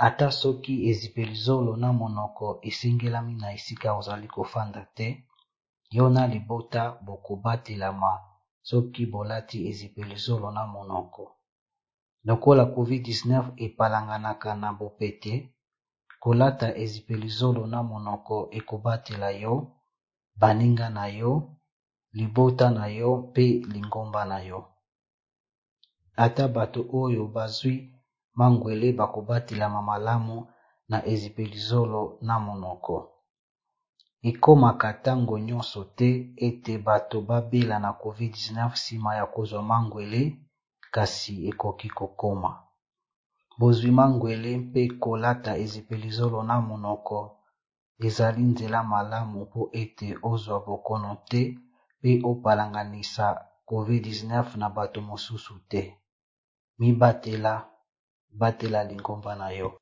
ata soki ezipelizolo na monoko esengelami na esika ozali kofanda te, yo na libota bokobatelama soki bolati ezipelizolo na monoko. Lokola COVID-19 epalanganaka na bopete, kolata ezipelizolo na monoko ekobatela yo, baninga na yo, libota na yo mpe lingomba na yo. Ata bato oyo bazwi mangwele bakobatelama malamu na ezipelizolo na monoko. Ekomaka ntango nyonso te ete bato babela na COVID-19 nsima ya kozwa mangwele, kasi ekoki kokoma. Bozwi mangwele mpe kolata ezipelizolo na monoko ezali nzela malamu mpo ete ozwa bokono te mpe opalanganisa COVID-19 na bato mosusu te. Batela lingomba na yo.